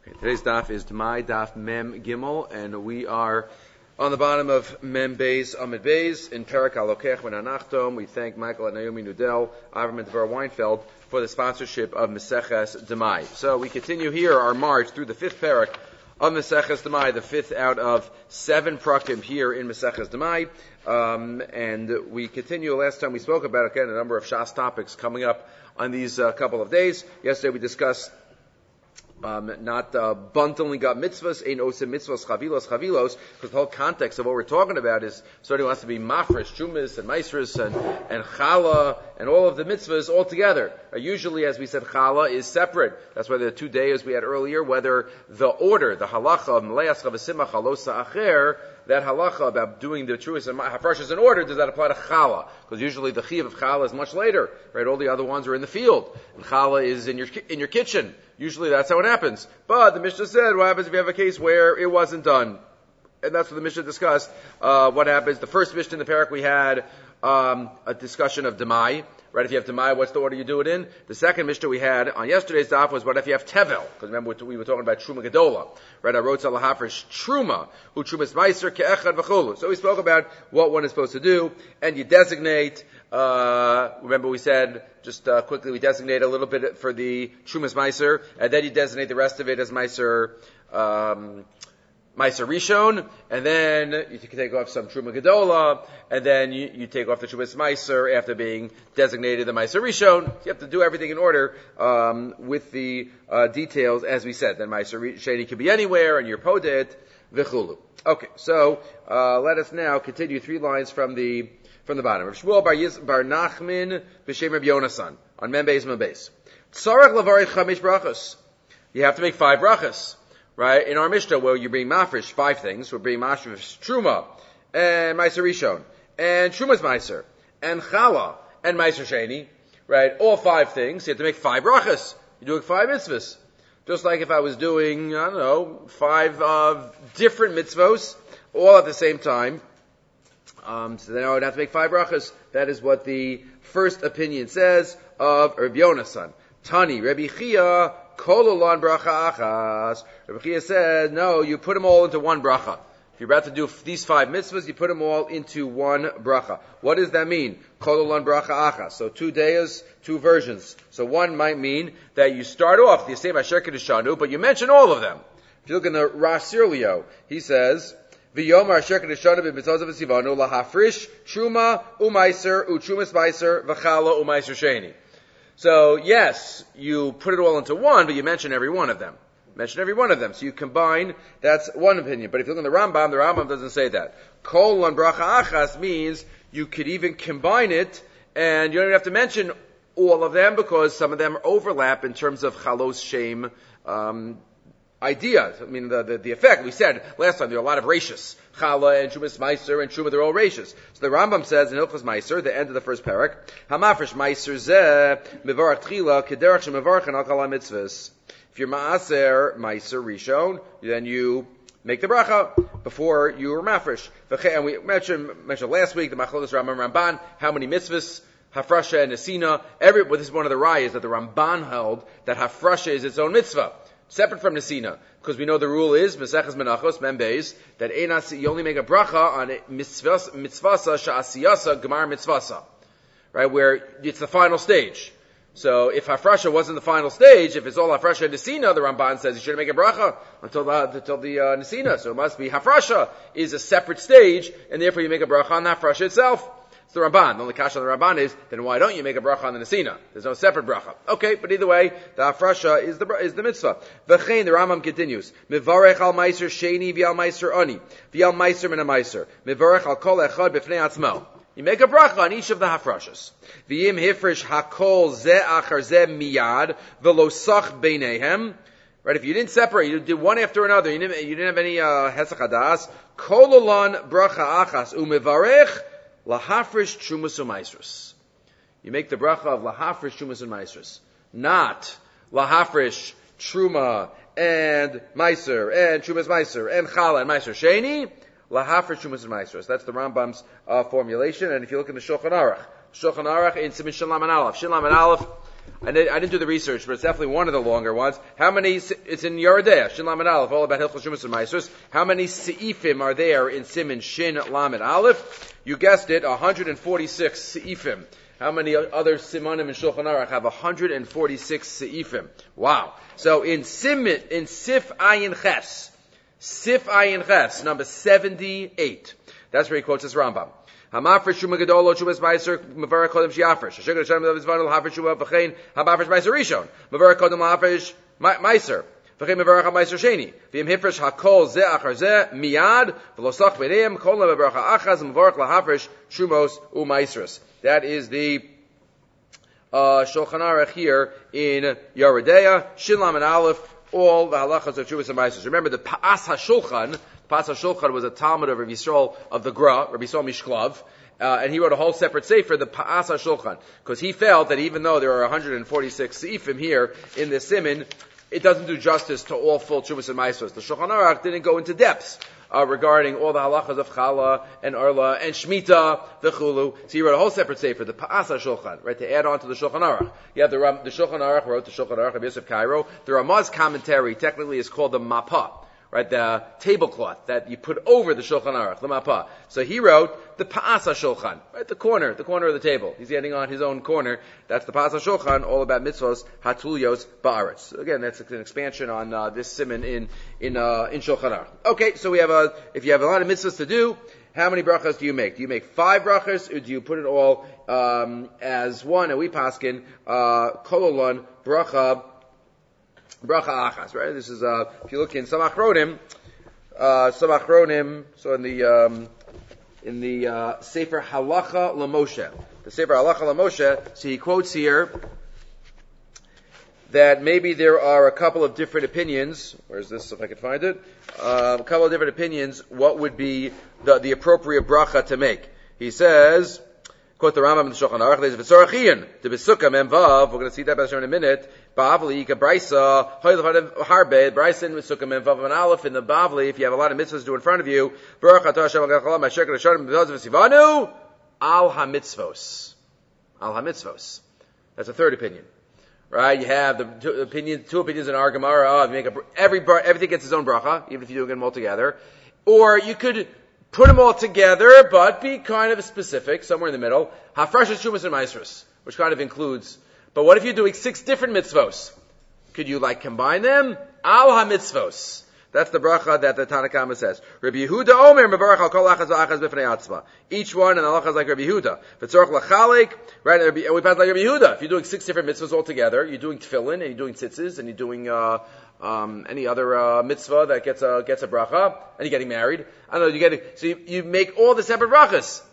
Okay, today's daf is Demai Daf Mem Gimel, and we are on the bottom of Mem Beis Amid Beis in Perak Alokech V'Nanachtom. We thank Michael and Naomi Nudel, Avram and Devar Weinfeld for the sponsorship of Meseches Demai. So we continue here our march through the fifth Perak of Meseches Demai, the fifth out of 7 prakim here in Meseches Demai. And we continue. Last time we spoke about, again, a number of Shas topics coming up on these couple of days. Yesterday we discussed not only got mitzvahs, ain't osim mitzvahs, chavilos, because the whole context of what we're talking about is somebody wants to be mafresh, chumis, and maisris, and chala, and all of the mitzvahs all together. Usually, as we said, chala is separate. That's why the 2 days we had earlier, whether the order, the halacha of meleas chavasima chalosa acher, that halacha about doing the truest and hafrashas in order, does that apply to chala? Because usually the chiyuv of chala is much later, right? All the other ones are in the field, and chala is in your kitchen. Usually that's how it happens. But the Mishnah said, what happens if you have a case where it wasn't done? And that's what the Mishnah discussed. What happens? The first Mishnah in the parak we had a discussion of demai. Right, if you have demai, what's the order you do it in? The second Mishnah we had on yesterday's daf was what if you have tevel? Because remember we were talking about truma gedola. Right, I wrote salahafresh truma, hu trumas meiser ke'echad v'chulu. So we spoke about what one is supposed to do, and you designate. Remember we said, just quickly, we designate a little bit for the trumas meiser, and then you designate the rest of it as meiser, Meiser Rishon, and then you can take off some Truma Gedola, and then you take off the Trumas Meiser after being designated the Meiser Rishon. You have to do everything in order with the details, as we said. Then Meiser Sheni can be anywhere, and you're Podet, V'chulu. Okay, so let us now continue 3 lines from the bottom. Rav Shmuel Bar Nachman B'Shem Reb Yonasan on Mem Beis. Tzarech Lavarich Chamish Brachos. You have to make 5 brachas. Right? In our Mishnah, where you're being mafresh 5 things, we're being mafresh Truma, and Meiser Rishon, and Trumas Meiser, and Chala, and Meiser Sheni, right? All 5 things. You have to make 5 brachas. You're doing 5 mitzvahs. Just like if I was doing, 5 different mitzvahs, all at the same time. So then I would have to make 5 brachas. That is what the first opinion says of Rabbi Yonasan. Tani, Rabbi Chia, Kololan bracha achas. Rabbi Chia said, no, you put them all into one bracha. If you're about to do these 5 mitzvahs, you put them all into one bracha. What does that mean? Kololan bracha achas. So 2 days, 2 versions. So one might mean that you start off the same Asher Kedishanu, but you mention all of them. If you look in the Rosh Sirlio, he says, V'yomar Asher Kedishanu b'mitzvah v'sivanu lahafrish truma u'maiser u'trumas maiser v'chala u'maiser sheni. So, yes, you put it all into one, but you mention every one of them. So you combine, that's one opinion. But if you look in the Rambam doesn't say that. Kol on bracha achas means you could even combine it, and you don't even have to mention all of them, because some of them overlap in terms of chalos shem ideas. I mean, the effect. We said last time there are a lot of rashis. Chala and Trumas Meiser and Truma, they're all rashis. So the Rambam says in Hilchos Meiser, the end of the first parak, Hamafresh Meiser zeh mevarach tchila kederach shemevarachan al kala mitzvahs. If you're Maaser Meiser Rishon, then you make the bracha before you were mafresh. And we mentioned last week the Machlokas Rambam Ramban, how many mitzvahs, Hafrasha and Nesina. This is one of the rayas that the Ramban held that Hafrasha is its own mitzvah, separate from Nesina, because we know the rule is Meseches Menachos Mem Beis that you only make a bracha on mitzvasa sha'asiyasa gemar mitzvasa, right? Where it's the final stage. So if Hafrasha wasn't the final stage, if it's all Hafrasha and Nesina, the Ramban says you shouldn't make a bracha until the Nesina. So it must be Hafrasha is a separate stage, and therefore you make a bracha on the Hafrasha itself. It's the Ramban. The only kasha on the Ramban is, then why don't you make a bracha on the Nesina? There's no separate bracha. Okay, but either way, the Hafrasha is the mitzvah. V'chein, the Rambam continues. Mivarech al meiser sheni v'al meiser ani. V'al meiser min meiser. Mivarech al kol echad b'fnei atzmo. You make a bracha on each of the Hafrashas. V'yim hifresh hakol ze achar ze miyad v'lo sach beinehem. Right, if you didn't separate, you did one after another, you didn't have any hesach hadas. Kololan bracha achas u'mivarech lahafresh trumas u'maisrus. You make the bracha of lahafresh trumas u'maisrus, not lahafresh truma and meiser and trumas meiser and chala and meiser sheni. Lahafresh trumas u'maisrus. That's the Rambam's formulation. And if you look in the Shulchan Aruch in Siman Shin Lamed Aleph, I didn't do the research, but it's definitely one of the longer ones. How many, it's in Yoreh De'ah, Shin Lamed Aleph, all about Hilchos Shumas and Maasros. How many se'ifim are there in Siman Shin Lamed Aleph? You guessed it, 146 se'ifim. How many other simanim in Shulchan Aruch have 146 se'ifim? Wow. So in Sif Ayin Ches, number 78. That's where he quotes this Rambam. Hamafresh Shuma Gedolo Shubas Meiser Mavar Kodem Shiafresh. Sheged Hashem David's Vanul Hafresh Shuma V'chein Hamafresh Meiser Rishon. Mavar Kodem Hafresh Meiser. V'chein Mavar Meiser Sheni. V'im Hifresh Hakol Ze Achar Ze Miyad V'losach B'neim Kol Mavar Achaz Mavar Hafresh Shumos U'Meisers. That is the Shulchan Aruch here in Yoreh De'ah, Shin Lamed Aleph, all the halachas of Shuvas and Meisers. Remember the Pa'as HaShulchan. Pa'as HaShulchan was a Talmud of Rabbi Yisrael of the Gra, Rabbi Yisrael Mishklav, and he wrote a whole separate sefer, the Pa'as HaShulchan, because he felt that even though there are 146 seifim here in the Siman, it doesn't do justice to all full Shuvas and Meisers. The Shulchan Aruch didn't go into depths regarding all the halachas of Chala and Arla and Shemitah, the Chulu. So he wrote a whole separate sefer, the Pa'as HaShulchan, right, to add on to the Shulchan Aruch. You have the Shulchan Aruch wrote the Shulchan Aruch of Yosef Cairo. The Ramaz commentary technically is called the Mapah, right, the tablecloth that you put over the Shulchan Aruch, the Mapah. So he wrote the Pa'as HaShulchan, right, the corner of the table. He's getting on his own corner. That's the Pa'as HaShulchan, all about mitzvos, hatulios, ba'aretz. Again, that's an expansion on this siman in Shulchan Aruch. Okay, so if you have a lot of mitzvahs to do, how many brachas do you make? Do you make 5 brachas, or do you put it all as one? And we paskin kololon bracha achas, right? This is if you look in Samach Ronim, so in the Sefer Halacha LaMoshe, the Sefer Halacha LaMoshe, so he quotes here that maybe there are a couple of different opinions. Where's this, if I can find it? A couple of different opinions, what would be the appropriate bracha to make. He says, quote the Rambam in the Shulchan Aruch, there's V'sorachiyun, the B'sukkah Memvav, we're going to see that better in a minute, Bavli, Kabraisa, Harbe, Braisa in V'sukkah Memvav, and Aleph in the Bavli, if you have a lot of mitzvahs to do in front of you, Baruch Atah Hashem HaGachal, Ma'asher Kedushanim, B'vaz V'sivanu, Al HaMitzvos. Al HaMitzvos. That's a third opinion. Right? You have the two opinions in our Gemara, everything gets its own bracha, even if you do them all together. Or you could put them all together, but be kind of specific, somewhere in the middle. Hafresh Shumas and Maasros, which kind of includes. But what if you're doing 6 different mitzvos? Could you combine them? Al ha-mitzvos. That's the bracha that the Tanna Kama says. Rabbi Yehuda Omer mevarach al kol achaz v'achaz b'fnei atzma. Each one and the halacha is like Rabbi Yehuda. V'tzorach lachalik, right? And we pass like Rabbi Yehuda. If you're doing 6 different mitzvahs all together, you're doing tefillin and you're doing tzitzis and you're doing any other mitzvah that gets a bracha, and you're getting married. I don't know. So you make all the separate brachas.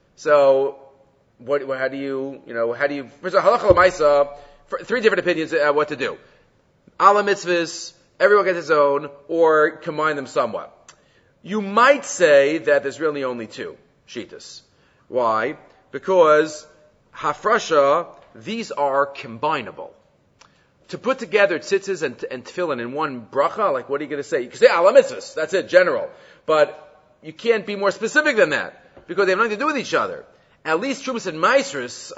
So how do you first of all, halacha l'maisa, 3 different opinions what to do. Ala mitzvahs, everyone gets his own, or combine them somewhat. You might say that there's really only 2 shitas. Why? Because hafrasha, these are combinable. To put together tzitzis and tefillin in one bracha, what are you going to say? You can say ala mitzvahs, that's it, general. But you can't be more specific than that, because they have nothing to do with each other. At least Trumas and Maasros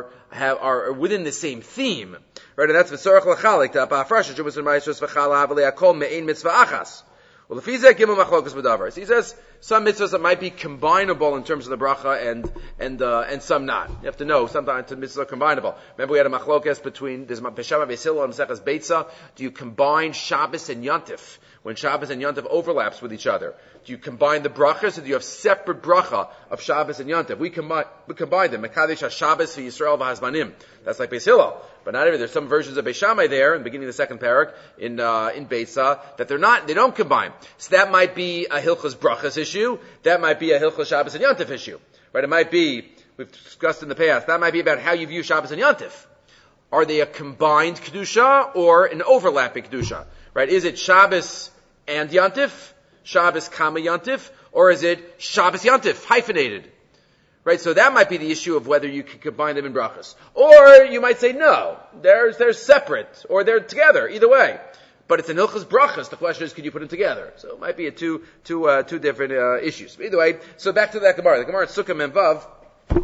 are within the same theme. Right, and that's V'sorach l'chalik, the Apafrash, Trumas and Maasros, v'chala havali akol me'ein mitzvah achas. Well, the Fizeh gimel machlokas b'davar. He says some mitzvahs that might be combinable in terms of the bracha and some not. You have to know sometimes the mitzvahs are combinable. Remember we had a machlokas between there's Beshama Vesila and Maseches Beitza. Do you combine Shabbos and Yontif when Shabbos and Yontif overlaps with each other? Do you combine the brachas, or do you have separate bracha of Shabbos and Yontif? We combine them. Mekadesh HaShabbos v'Yisrael v'Hazmanim. That's like Beis Hillel. But not every. There's some versions of Beis Shammai there in the beginning of the 2nd parak in Beitza that they don't combine. So that might be a Hilchos brachas issue. That might be a Hilchos Shabbos and Yontif issue. Right? It might be, we've discussed in the past, that might be about how you view Shabbos and Yontif. Are they a combined Kedusha or an overlapping Kedusha? Right? Is it Shabbos and Yontif? Shabbos Kama Yontif? Or is it Shabbos Yontif, hyphenated? Right, so that might be the issue of whether you can combine them in brachas. Or you might say, no, they're separate, or they're together, either way. But it's an Hilchos brachas. The question is, can you put them together? So it might be two different issues. But either way, so back to that Gemara. The Gemara at Sukkah Memvav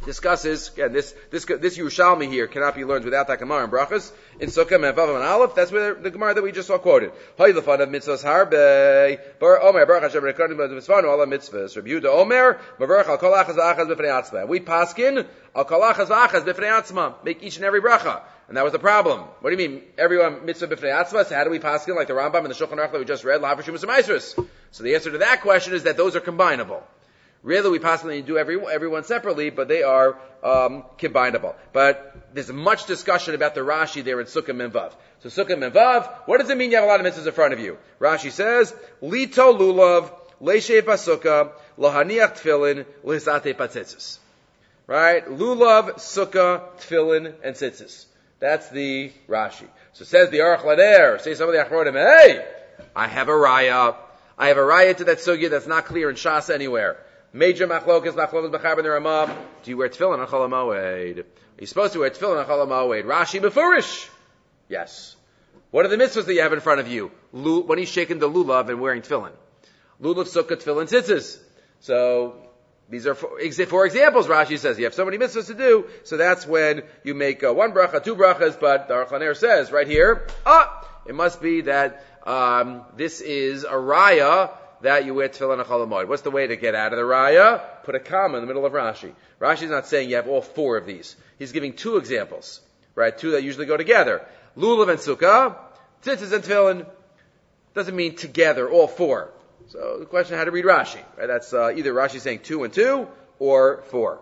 discusses, again, this Yerushalmi here cannot be learned without that Gemara in Brachas. In Sukkah, Mevav, and Aleph, that's where the Gemara that we just saw quoted. Hay lefan of mitzvahs harbe, bar Omer, Baruch Hashem, rekardim b'mitzvahnu, ala mitzvahs. Rabbi Yehuda Omer, mavarach al kol achaz v'achaz b'fnei atzma. We paskin, al kol achaz v'achaz b'fnei atzma. Make each and every bracha. And that was the problem. What do you mean, everyone mitzvah b'fnei atzma? So how do we paskin, like the Rambam and the Shulchan Aruch that we just read, l'havashim u'semaisrus? So the answer to that question is that those are combinable. Really, we possibly do everyone separately, but they are combinable. But there's much discussion about the Rashi there in Sukkah Memvav. So Sukkah Memvav, what does it mean you have a lot of mitzvahs in front of you? Rashi says, Lito lulav, leishev basukah, lahaniach tefillin, lehisate patzitzis. Right? Lulav, sukkah, tefillin, and tzitzis. That's the Rashi. So says the Aruch Laner, say some of the Achronim, hey, I have a raya. I have a raya to that sugya that's not clear in Shas anywhere. Major machlokas b'chaber in the Ramah. Do you wear tefillin on Chol HaMoed? Are you supposed to wear tefillin on Chol HaMoed? Rashi befurish. Yes. What are the mitzvahs that you have in front of you? When he's shaking the lulav and wearing tefillin. Lulav, sukkah, tefillin, tzitzis. So, these are four examples, Rashi says. You have so many mitzvahs to do, so that's when you make one bracha, two brachas, but the Aruch Laner says, right here, it must be that this is a raya that you wear tefillin on Chol HaMoed. What's the way to get out of the raya? Put a comma in the middle of Rashi. Rashi's not saying you have all four of these. He's giving two examples, right? Two that usually go together. Lulav and sukkah, tzitzis and tefillin. Doesn't mean together, all four. So the question is how to read Rashi. Right? That's either Rashi saying 2 and 2 or 4.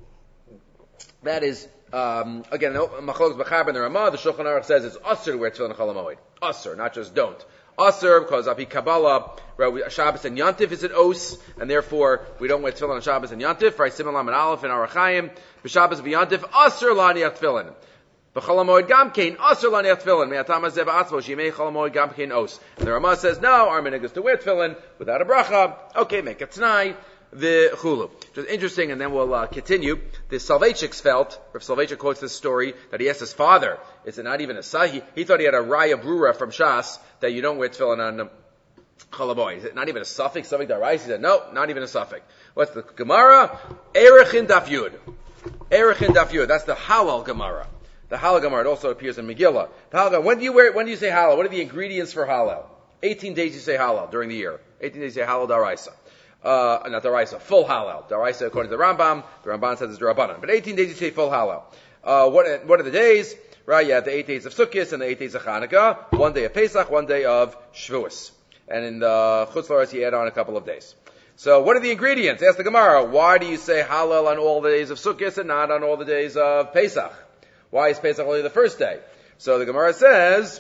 That is, again, Machlokes B'chaber and the Ramah, the Shulchan Aruch says it's usher to wear tefillin on Chol HaMoed. Usher, not just don't. Usher, because Api Kabbalah, right, Shabbos and Yantif is an os, and therefore we don't wear tefillin on Shabbos and Yantif, right? Simon Lam and Aleph and Orach Chaim, B'Shabbos v'Yantif, usher laniach tefillin. B'Chol HaMoed gamkein, usher laniach tefillin, me'atam hazeh v'atzmo, shemei Chol HaMoed gamkein os. And the Ramah says, no, our minhag is to wear tefillin without a bracha. Okay, make a t'nai, the chulu. Which is interesting, and then we'll continue. The Soloveitchik's felt, Rav Soloveitchik quotes this story, that he asked his father, is it not even a sahi? He thought he had a raya brura from Shas, that you don't wear tefillin on Chol HaMoed. Is it not even a suffix daraisa? He said, no, not even a suffix. What's the Gemara? Erechin Daf Yud. Erechin Daf Yud. That's the Halal Gemara. The Halal Gemara. It also appears in Megillah. The Halal, when do you say Halal? What are the ingredients for Halal? 18 days you say Halal during the year. 18 days you say Halal daraisa. Not daraisa, full halal. Daraisa, according to the Rambam says it's Rabbanan. But 18 days you say full halal. What are the days? Right, you have the 8 days of Sukkot and the 8 days of Chanukah, 1 day of Pesach, 1 day of Shavuos. And in the Chutz La'aretz you add on a couple of days. So what are the ingredients? Ask the Gemara, why do you say halal on all the days of Sukkot and not on all the days of Pesach? Why is Pesach only the first day? So the Gemara says,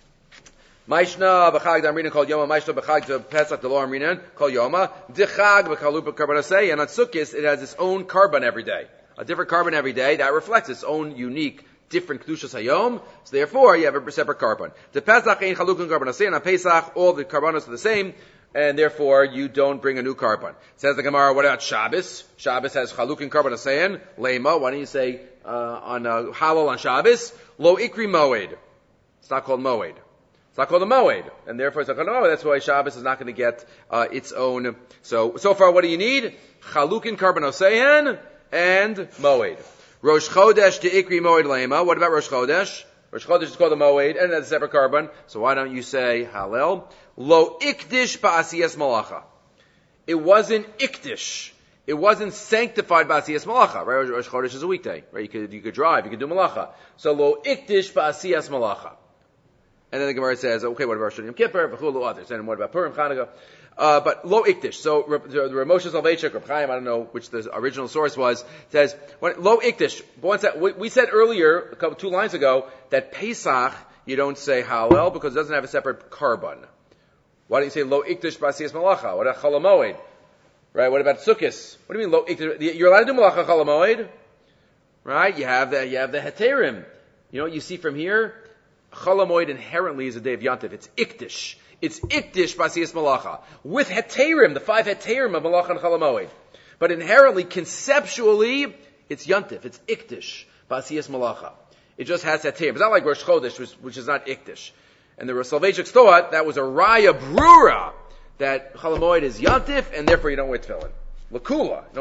Maishna b'chag d'amrinan kol yoma, Maishna b'chag d'Pesach d'lo amrinan kol yoma, d'chag b'chalupa karbanasei, and on Sukkot it has its own carbon every day. A different carbon every day, that reflects its own unique, different Kedushas Hayom, so therefore you have a separate carbon. The Pesach ein chalukun karbanasei, and on Pesach all the carbonos are the same, and therefore you don't bring a new carbon. Says the Gemara, what about Shabbos? Shabbos has chalukun karbanasei, lema, why don't you say on halal on Shabbos? Lo ikri moed. It's not called moed. It's not called a moed, and therefore it's not called a moed. That's why Shabbos is not going to get its own. So far, what do you need? Chalukin karbanosehen and moed. Rosh Chodesh to ikri moed lema. What about Rosh Chodesh? Rosh Chodesh is called a moed, and that's a separate carbon. So why don't you say halal? Lo ikdish ba'asiyas malacha. It wasn't ikdish. It wasn't sanctified ba'asiyas malacha. Right? Rosh Chodesh is a weekday. Right? You could drive. You could do malacha. So lo ikdish ba'asiyas malacha. And then the Gemara says, okay, what about Rosh Yom Kippur, v'chulu others, and what about Purim, Chanukah? But lo ikdish. So the Moshe Soloveitchik, Reb Chaim, I don't know which the original source was, says lo ikdish. We said earlier, 2 lines ago, that Pesach you don't say halal because it doesn't have a separate carbon. Why don't you say lo ikdish b'asiyas malacha? What about Chol HaMoed? Right? What about Sukkos? What do you mean lo ikdish? You're allowed to do malacha Chol HaMoed, right? You have the heterim. You know what you see from here? Chol HaMoed inherently is a day of Yantif. It's ikdish. It's ikdish b'asiyas malacha. With heterim, the 5 heterim of malacha and Chol HaMoed. But inherently, conceptually, it's Yantif. It's ikdish b'asiyas malacha. It just has heterim. It's not like Rosh Chodesh, which is not ikdish. And the Soloveitchik thought that was a raya brura, that Chol HaMoed is Yantif, and therefore you don't wear tefillin. L'kula. You don't wear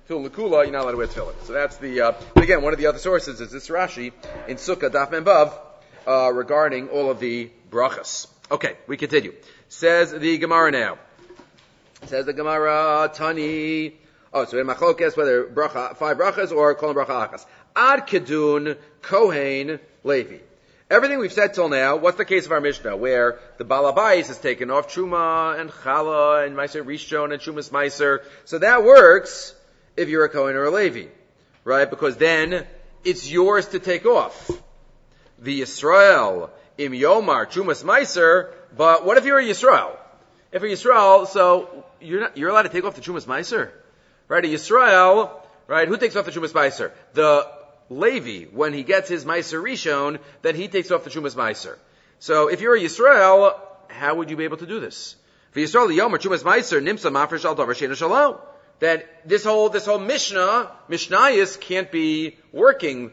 tefillin lekula, you're not allowed to wear tefillin. So that's the, but again, one of the other sources is this Rashi in Sukkah Daf Mem Vav, regarding all of the brachas. Okay, we continue. Says the Gemara now. Says the Gemara, Tani. Oh, so in Machlokes, whether bracha, 5 brachas or kol bracha achas. Ad kedun kohen levi. Everything we've said till now, what's the case of our Mishnah, where the balabais is taken off Truma and Chala and Meiser Rishon and Trumas Meiser. So that works if you're a Kohen or a Levi, right? Because then it's yours to take off. The Yisrael, im Yomar, Trumas Meiser, but what if you're a Yisrael? If you're Yisrael, so you're allowed to take off the Trumas Meiser? Right? A Yisrael, right? Who takes off the Trumas Meiser? The Levi, when he gets his Meiser Rishon, then he takes off the Trumas Meiser. So if you're a Yisrael, how would you be able to do this? For Yisrael, the Yomer Trumas Meiser, Nimsa Mafresh Al Davar Sheina Shalom. That this whole Mishnayis can't be working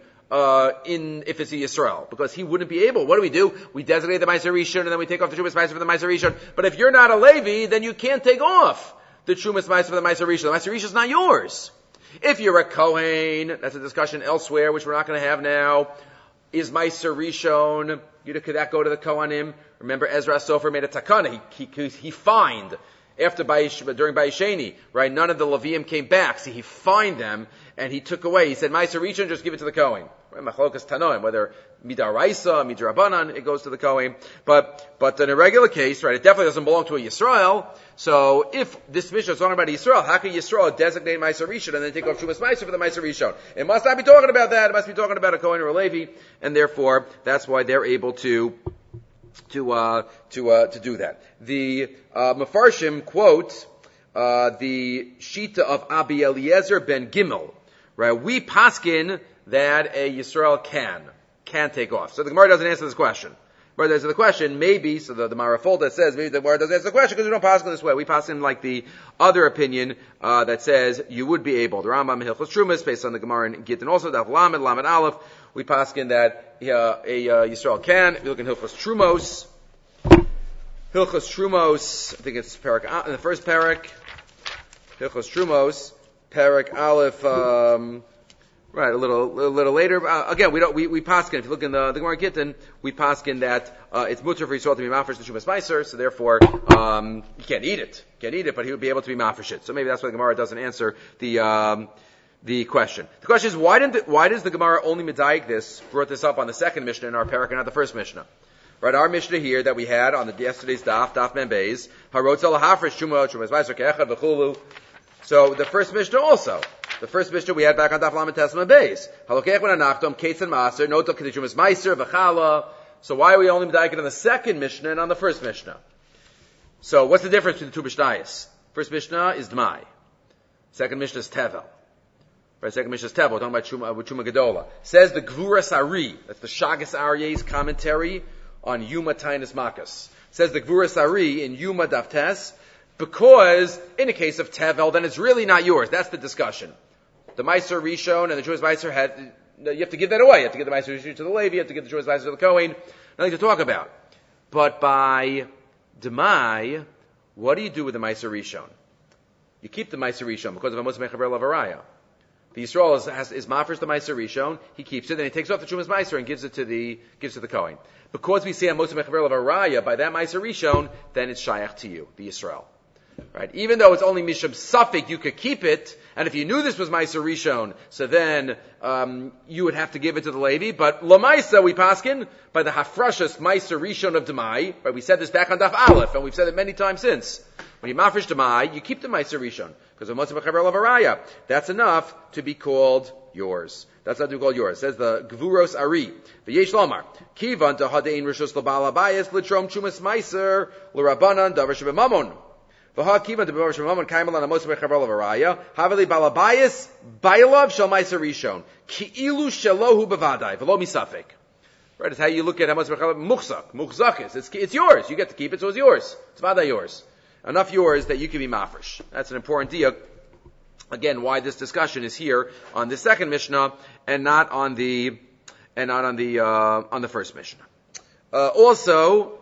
if it's a Yisrael, because he wouldn't be able. What do? We designate the Meiser Rishon, and then we take off the Trumas Meiser for the Meiser Rishon. But if you're not a Levi, then you can't take off the Trumas Meiser for the Meiser Rishon. The Meiser Rishon is not yours. If you're a Kohen, that's a discussion elsewhere, which we're not going to have now. Is Meiser Rishon, could that go to the Kohanim? Remember, Ezra Sofer made a takana. He fined during Bayisheni, right? None of the Leviim came back, so he fined them and he took away. He said, Meiser Rishon, just give it to the Kohen. Right? Machlokas Tanoim, whether Midaraisa, Midrabanan, it goes to the Kohen. But in a regular case, right, it definitely doesn't belong to a Yisrael. So if this Mishnah is talking about Yisrael, how can Yisrael designate Meiser Rishon and then take off Trumas Meiser for the Meiser Rishon? It must not be talking about that. It must be talking about a Kohen or a Levi, and therefore that's why they're able to do that. The Mefarshim quote the Shita of Abi Eliezer ben Gimel. Right, we paskin that a Yisrael can take off. So the Gemara doesn't answer this question. But there's the question, maybe, so the Marafolda says, maybe the Gemara doesn't answer the question because we don't pass in this way. We pass in like the other opinion, that says you would be able. The Rambam Hilchos Trumas, based on the Gemara in Gittin also, Daf Lamed Aleph, we pass in that, a Yisrael can. If you look in Hilchos Trumos, I think it's Parak, in the first Parak, Hilchos Trumos, Parak Aleph, right, a little later. Again, we paskin. If you look in the Gemara Gittin, we paskin that it's mutter for Yisrael to be mafresh the Trumas Meiser, so therefore you can't eat it, but he would be able to be mafresh it. So maybe that's why the Gemara doesn't answer the question. The question is why does the Gemara only medayik this, brought this up on the second Mishnah in our parak and not the first Mishnah? Right, our Mishnah here that we had on yesterday's Daf Mem Beis, harotz al hafresh Trumas Meiser ke'echad v'chulu. So the first Mishnah also. The first Mishnah we had back on Daf Lamed Tesma Beis. Halokech when anachtom kates and maser no tok kedushumas meiser v'chala. So why are we only medayik on the second Mishnah and on the first Mishnah? So what's the difference between the two Mishnayos? First Mishnah is Dmai. Second Mishnah is Tevel. Right, second Mishnah is Tevel. We're talking about Truma Gedola. Says the Gvuras Ari. That's the Shagas Aryeh's commentary on Yuma Tainus Makas. Says the Gvuras Ari in Yuma Daftes, because in the case of Tevel, then it's really not yours. That's the discussion. The Meiser Rishon and the Jewish Meiser you have to give that away. You have to give the Meiser Rishon to the Levi, you have to give the Jewish Meiser to the Kohen. Nothing to talk about. But by Demai, what do you do with the Meiser Rishon? You keep the Meiser Rishon because of a Moshe Mechaber Lavaraya. The Yisrael is mafresh the Meiser Rishon, he keeps it, then he takes off the Trumas Meiser and gives it to the Kohen. Because we say a Moshe Mechaber Lavaraya, by that Meiser Rishon, then it's Shayach to you, the Yisrael. Right? Even though it's only Misham Safik, you could keep it, and if you knew this was Meiser Rishon, so then you would have to give it to the Levi. But Lamaisa, we paskin, by the Hafrashas Meiser Rishon of Demai, right? We said this back on Daf Aleph, and we've said it many times since. When you mafresh Demai, you keep the Meiser Rishon, because of Motzei Mechaber Lavaraya. That's enough to be called yours. That's not to be called yours. It says the Gvuros Ari. V'yesh Lomar. Kivan to Hadein Rishos L'Bal Abayis L'Trom Chumas Meiser L'Rabanan Davar Shebemamon. V'ha Kivan to Davar Shebemamon Kaimal on Motzei Mechaber Lavaraya. Haveli Bal Abayis Bailav Shel Meiser Rishon. Ki'ilu Shelohu Bevadai. V'lo Misafik. Right, it's how you look at Motzei Mechaber Muchzak. Muchzakis. It's yours. You get to keep it, so it's yours. It's Vadai yours. Enough yours that you can be mafresh. That's an important diuk. Again, why this discussion is here on the second Mishnah and not on the first Mishnah. Also,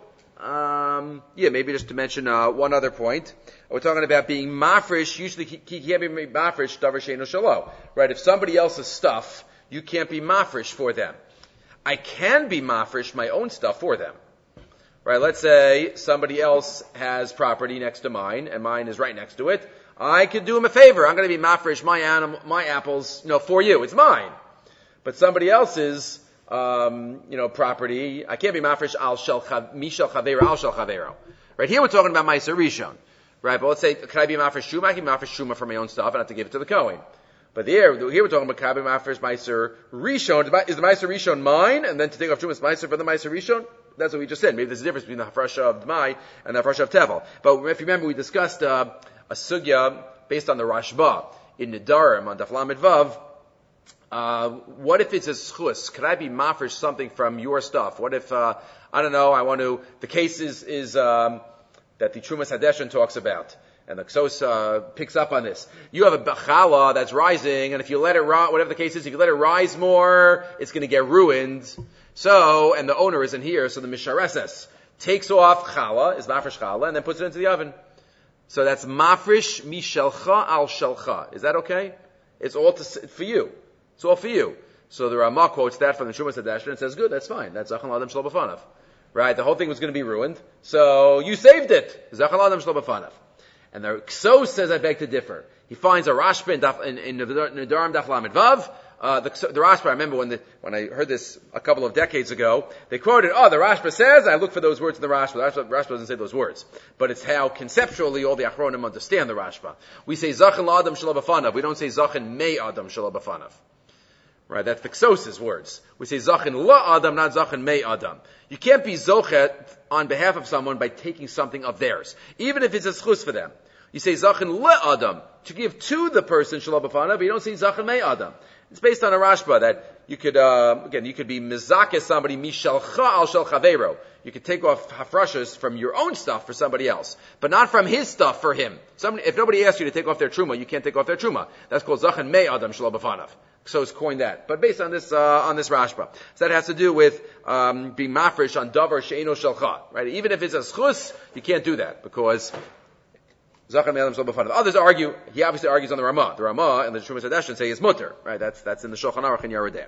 maybe just to mention one other point. We're talking about being mafresh. Usually, he can't be mafresh davar she'eino shelo. Right? If somebody else's stuff, you can't be mafresh for them. I can be mafresh my own stuff for them. Right? Let's say somebody else has property next to mine, and mine is right next to it. I could do him a favor. I'm going to be mafresh my apples, for you. It's mine. But somebody else's, property, I can't be mafresh mishal chavera al shel chavero. Right? Here we're talking about Meiser Rishon. Right? But let's say, can I be mafresh shuma? I can be mafresh shuma for my own stuff and I have to give it to the Kohen. But here we're talking about Kabi Mafresh Meiser Rishon. Is the Meiser Rishon mine? And then to take off Shumas Meiser for the Meiser Rishon? That's what we just said. Maybe there's a difference between the Hafrasha of Dmai and the Hafrasha of Tevel. But if you remember, we discussed a sugya based on the Rashba in Nedarim on Daf Lamed Vav. What if it's a schus? Could I be mafresh something from your stuff? What if, the case is that the Trumas Hadeshin talks about. And the Ksos picks up on this. You have a challah that's rising, and if you let it rise, whatever the case is, if you let it rise more, it's going to get ruined. So, and the owner isn't here, so the mishareses takes off challah, is mafresh challah, and then puts it into the oven. So that's mafresh mishelcha al shelcha. Is that okay? It's all for you. It's all for you. So the Ramah quotes that from the Trumas Hadeshin and says, good, that's fine. That's Zachan Adam Shlo B'fanav. Right? The whole thing was going to be ruined. So you saved it. Zachan Adam Shlo B'fanav. And the Ksos says, I beg to differ. He finds a Rashba in Nedarim Daf Lamed Vav. The Rashba, I remember when I heard this a couple of decades ago, they quoted, the Rashba says, I look for those words in the Rashba. The Rashba doesn't say those words. But it's how conceptually all the Achronim understand the Rashba. We say, Zachan L'Adam Shelo B'fanav. We don't say, Zachan Mei Adam Shelo B'fanav. Right, that's the Ksos' words. We say Zachin La Adam, not Zachin Mei Adam. You can't be Zochet on behalf of someone by taking something of theirs, even if it's a schus for them. You say Zachin La Adam, to give to the person Shalom B'fanav, but you don't say Zachin Mei Adam. It's based on a Rashba that you could, you could be Mizakeh somebody, Mishalcha al Shel Chavero. You could take off hafrashas from your own stuff for somebody else, but not from his stuff for him. If nobody asks you to take off their truma, you can't take off their truma. That's called Zachin Mei Adam Shalom B'fanav. So it's coined that. But based on this Rashba. So that has to do with, being mafresh on davar she'eino shelcha. Right? Even if it's a schus, you can't do that, because Zachan Me'adam Shlo B'fanav. Others argue, he obviously argues on the Ramah. The Ramah and the Trumas Hadeshin say it's mutter. Right? That's in the Shulchan Aruch in Yeridea.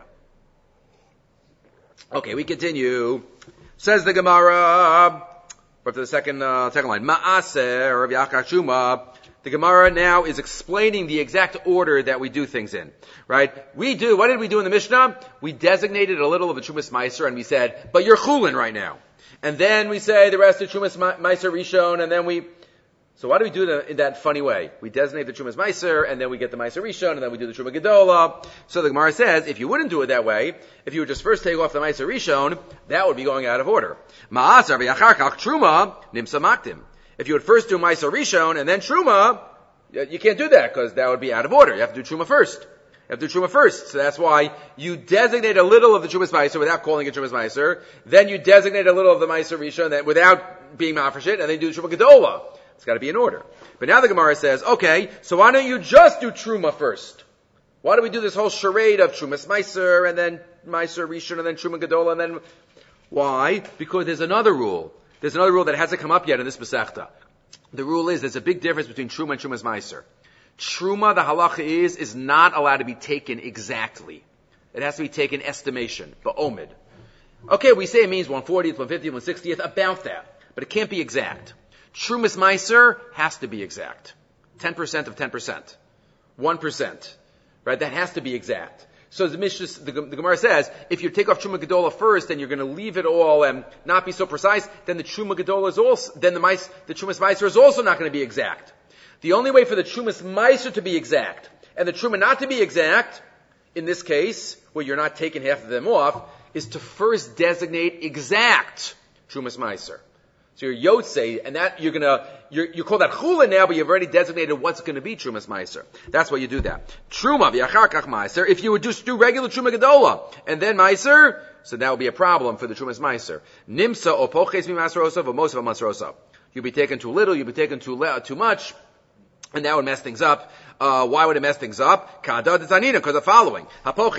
Okay, we continue. Says the Gemara, up to the second line. Ma'aser Rav Yachar Shuma. The Gemara now is explaining the exact order that we do things in. Right? What did we do in the Mishnah? We designated a little of the Trumas Meiser and we said, but you're chulin right now. And then we say the rest of Trumas Meiser Rishon, and then so why do we do it in that funny way? We designate the Trumas Meiser, and then we get the Meiser Rishon, and then we do the Truma Gedola. So the Gemara says, if you wouldn't do it that way, if you would just first take off the Meiser Rishon, that would be going out of order. Ma'asar v'yachar kach Truma nimsa maktim. If you would first do Meiser Rishon and then Truma, you can't do that, because that would be out of order. You have to do Truma first. You have to do Truma first. So that's why you designate a little of the Trumas Meiser without calling it Trumas Meiser. Then you designate a little of the Meiser Rishon without being mafresh it, and then you do Truma Gedola. It's got to be in order. But now the Gemara says, okay, so why don't you just do Truma first? Why do we do this whole charade of Trumas Meiser, and then Meiser Rishon, and then Truma Gedola, and then... Why? Because there's another rule. There's another rule that hasn't come up yet in this Masechta. The rule is there's a big difference between Truma and Trumas Meiser. Truma, the halacha is not allowed to be taken exactly. It has to be taken estimation, ba'omid. Okay, we say it means 140th, 150th, 160th, about that. But it can't be exact. Trumas Meiser has to be exact. 10% of 10%. 1%. Right? That has to be exact. So the Gemara says, if you take off Truma Gedola first, and you're going to leave it all and not be so precise, then the Truma Gedola is also, then the Trumas Meiser is also not going to be exact. The only way for the Trumas Meiser to be exact, and the Truma not to be exact, in this case, where you're not taking half of them off, is to first designate exact Trumas Meiser. So your Yotze, and that you call that Chula now, but you've already designated what's going to be Trumas Meiser. That's why you do that. Truma v'yachar kach Meiser. If you would just do regular Truma Gedola and then Meiser, so that would be a problem for the Trumas Meiser. Nimsa o poches mi masrosa v'mos v'masrosa. You'll be taken too little, you'll be taken too much. And that would mess things up. Why would it mess things up? Because of the following.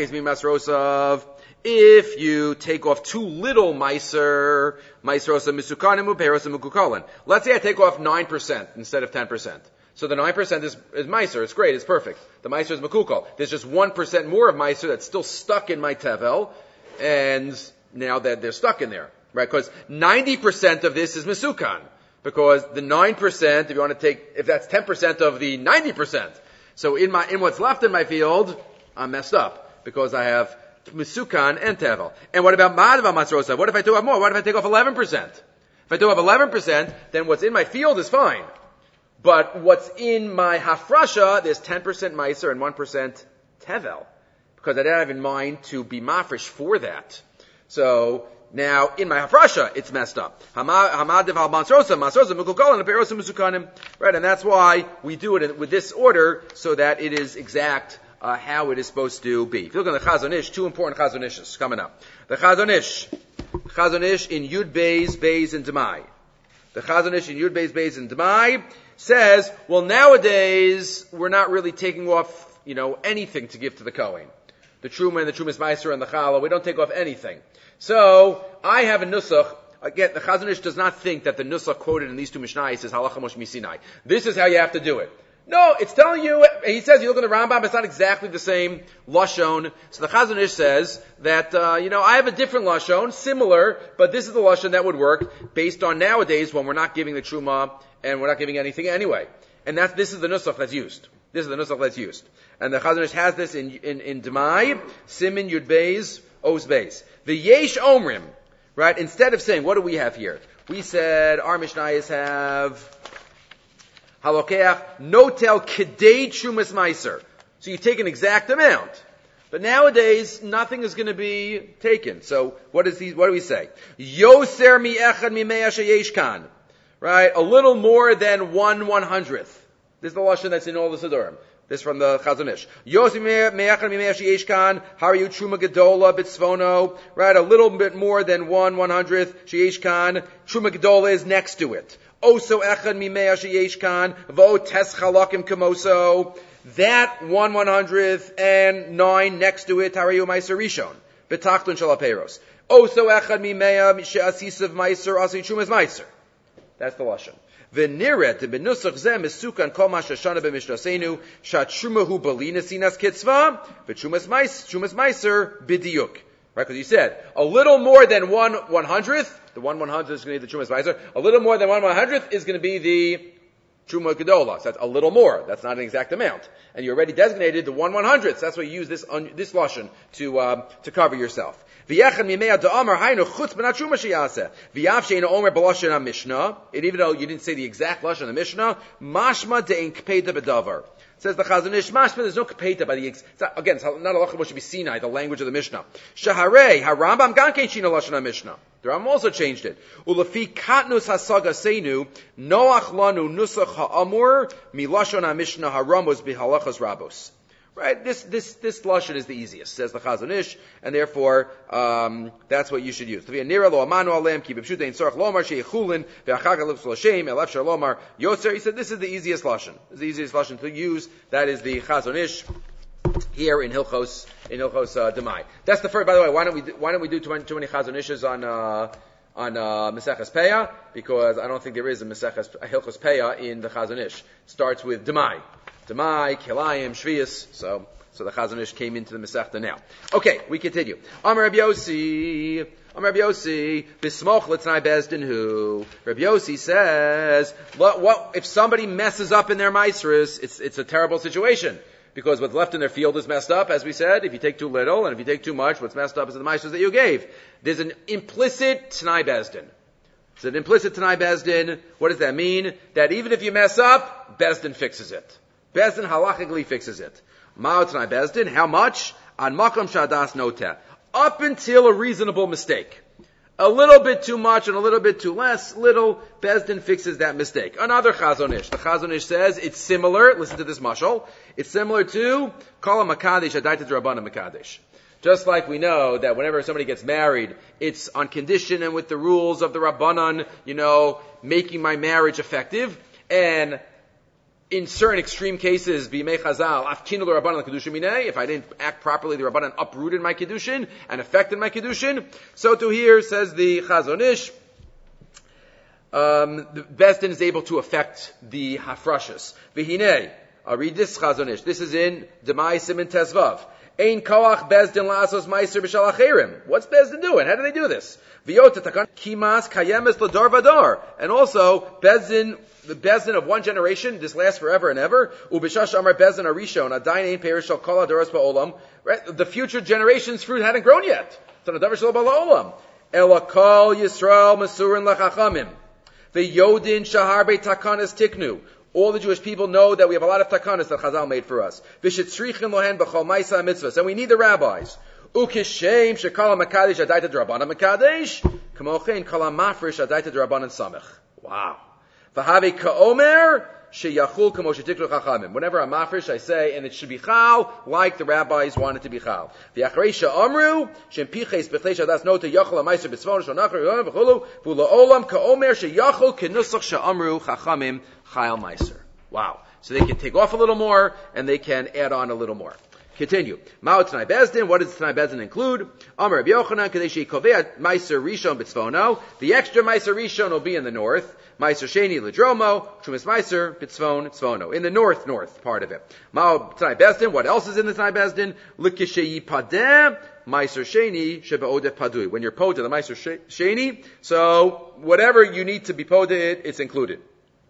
If you take off too little meiser misukanim uperosa mukukolan. Let's say I take off 9% instead of 10%. So the 9% is meiser. It's great. It's perfect. The meiser is mukukol. There's just 1% more of meiser that's still stuck in my tevel, and now that they're stuck in there, right? Because 90% of this is misukan. Because the 9%, if you want to take, if that's 10% of the 90%. So in what's left in my field, I'm messed up. Because I have Misukan and Tevel. And what about Madhava Matzrosa? What if I take off more? What if I take off 11%? If I take off 11%, then what's in my field is fine. But what's in my Hafrasha, there's 10% Meiser and 1% Tevel. Because I didn't have in mind to be mafresh for that. So, now, in my Hafrasha, it's messed up. Right, and that's why we do it with this order, so that it is exact how it is supposed to be. If you look at the Chazon Ish, two important Chazon Ishes coming up. The Chazon Ish in Yud Beis and Demai. The Chazon Ish in Yud Beis and Demai says, well, nowadays, we're not really taking off, anything to give to the Kohen. The Truma and the Trumas Meiser and the Challah, we don't take off anything. So, I have a nusach. Again, the Chazon Ish does not think that the nusach quoted in these two Mishnayos is halacha Moshe Misinai. This is how you have to do it. No, it's telling you, he says, you look at the Rambam, it's not exactly the same Lashon. So the Chazon Ish says that, I have a different Lashon, similar, but this is the Lashon that would work based on nowadays when we're not giving the Truma and we're not giving anything anyway. And this is the nusach that's used. This is the nusach that's used. And the Chazon Ish has this in Demai, Simin Yud Beis, Oz Beis. The Yesh Omrim, right? Instead of saying, what do we have here? We said our Mishnayos have Halokeach Notel Kedei Trumas Meiser. So you take an exact amount. But nowadays, nothing is going to be taken. So what do we say? Yoser mi echad mi mea sheyesh kan. Right? A little more than 1/100th. This is the lashon that's in all the Sidurim. This from the Chazon Ish. Yosim me'achar mi'mea sheyesh kan, harayu truma gedola bitzvono. Right, a little bit more than 1/100th sheyesh kan. Truma gedola is next to it. Oso echad mi'mea sheyesh kan, vo tes chalakim kamoso. That 1/100th and 9 next to it, harayu meiser rishon. Betachtun shalaperos. Oso echad mi'mea she'asisav meiser, asi trumas meiser. That's the lashon. V'niret b'nusach zeh mesukan kol ma shashana b'mishnasenu shatrumahu balina sinas kitzva v'trumas meiser b'diuk. Right, because you said a little more than 1/100th. The 1/100th is going to be the trumas meiser. A little more than 1/100th is going to be the truma gedola. So that's a little more. That's not an exact amount, and you already designated the 1/100th. So that's why you use this lashon to cover yourself. V'yechad mimei da'amar haynu chutz b'nat truma sheyaseh. V'yav she'enu omer b'lashon ha-mishnah. And even though you didn't say the exact lashon of the Mishnah, mashma de'in kpeda b'davar. Says the Chazon Ish, mashma, there's no kpeda by the, again, it's not halacha Moshe Sinai, the language of the Mishnah. Shaharei, harambam gankein shina lashon ha-mishnah. The Rambam also changed it. Ulefi katnus hasaga seinu, noach lanu nusach ha'amur, milashon ha-mishnah haramos b'halachas rabos. Right? This lashon is the easiest, says the Chazon Ish, and therefore, that's what you should use. He said, this is the easiest lashon. This is the easiest lashon to use. That is the Chazon Ish here in Hilchos Demai. That's the first, by the way, why don't we do too many Chazon Ishes on Maseches Peah? Because I don't think there is a Hilchos Peah in the Chazon Ish. It starts with Demai, Kilayim, Shvius. So the Chazon Ish came into the Masechta now. Okay, we continue. Amar Rabbi Yossi, Bismoch L'Tnai Bezdin Hu. Rabbi Yossi says, what if somebody messes up in their Maisris, it's a terrible situation. Because what's left in their field is messed up, as we said. If you take too little, and if you take too much, what's messed up is the Maisris that you gave. There's an implicit T'nai Bezdin. It's an implicit T'nai Bezdin. What does that mean? That even if you mess up, Bezdin fixes it. Bezdin halachically fixes it. Ma'otzai Bezdin, how much? An makom shadas noteh. Up until a reasonable mistake. A little bit too much and a little bit too less, Bezdin fixes that mistake. Another Chazon Ish. The Chazon Ish says it's similar, listen to this mashal, it's similar to Kol HaMakadesh Adaita D'Rabbanan Makadesh. Just like we know that whenever somebody gets married, it's on condition and with the rules of the Rabbanan, making my marriage effective. And in certain extreme cases, b'mei chazal, afkinu l'rabbanan l'kedushin minei, if I didn't act properly, the rabbanan uprooted my kedushin and affected my kedushin. So to here, says the Chazon Ish, the Beis Din is able to affect the hafrashas. V'hinei, I'll read this Chazon Ish. This is in Demai Siman Tezvav. Ein koach Beis Din la'asos meiser b'shal acherim. What's Beis Din doing? How do they do this? V'yota takan kimas kayemes l'dar vadar. And also, the Beis Din of one generation, this lasts forever and ever. Ubishash amar Beis Din arishon, adayin ein perish shal kol hadoros ba'olam. The future generation's fruit hadn't grown yet. So nadavar shal ba'olam. Ela kol Yisrael masurin lachachamim. V'yodin shahar be takanas tiknu. All the Jewish people know that we have a lot of takanas that Chazal made for us. V'shetzrichin lohen b'chol ma'isa mitzvahs. And we need the rabbis. Ukishem shekala makadesh adaita d'rabbanan makadesh. Kamochein kala mafresh adaita d'rabbanan samech. Wow. V'havi ka'omer sheyachul kamo shetiklu chachamim. Whenever I'm mafresh, I say, and it should be chal, like the rabbis wanted to be chal. V'yachrei she'amru, shem piches b'chlei shadas nota yachol ha'maiser b'tzvon shonachar yom v'chulu, v'lo olam ka'omer sheyachul k'nusach she'amru chachamim chayal maiser. Wow. So they can take off a little more, and they can add on a little more. Continue. Ma'u Tanai Beis Din. What does Tanai Beis Din include? Amar Rabbi Yochanan, Kadeshi Kovei Meiser Rishon B'Tzvono. The extra Meiser Rishon will be in the north. Meiser Sheni L'Dromo. Shumas Meiser B'Tzvon Tzvono. In the north part of it. Ma'u Tanai Beis Din. What else is in the Tanai Beis Din? L'Kishei Padeh Meiser Sheni Shebe'odeh Padui. When you're podeh the Meiser Sheni, so whatever you need to be podeh it's included.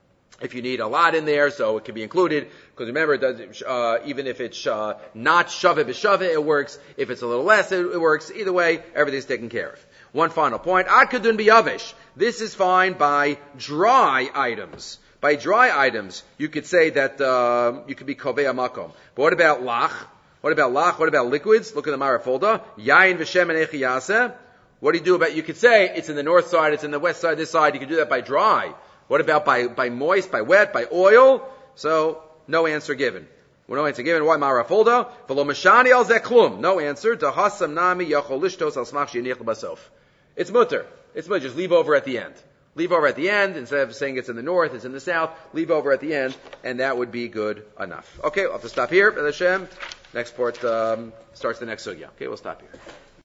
If you need a lot in there, so it can be included. Because remember, it does, even if it's not shaveh b'shaveh, it works. If it's a little less, it works. Either way, everything's taken care of. One final point. Akadun biyavish. This is fine by dry items. By dry items, you could say that you could be kovei makom. But what about lach? What about lach? What about liquids? Look at the Marafolda. Yain v'shem and echiyaseh. What do you do about? You could say it's in the north side, it's in the west side, this side. You could do that by dry. What about by moist, by wet, by oil? So, no answer given. No answer given. Why Marafolda? V'lo mashani al zeklum. No answer. Dahasam nami yachol lishtos al smach she'yinich l'basof. It's mutter. It's mutter. Just leave over at the end. Leave over at the end. Instead of saying it's in the north, it's in the south. Leave over at the end, and that would be good enough. Okay, we'll have to stop here. Hashem. Next part starts the next sugya. Okay, we'll stop here.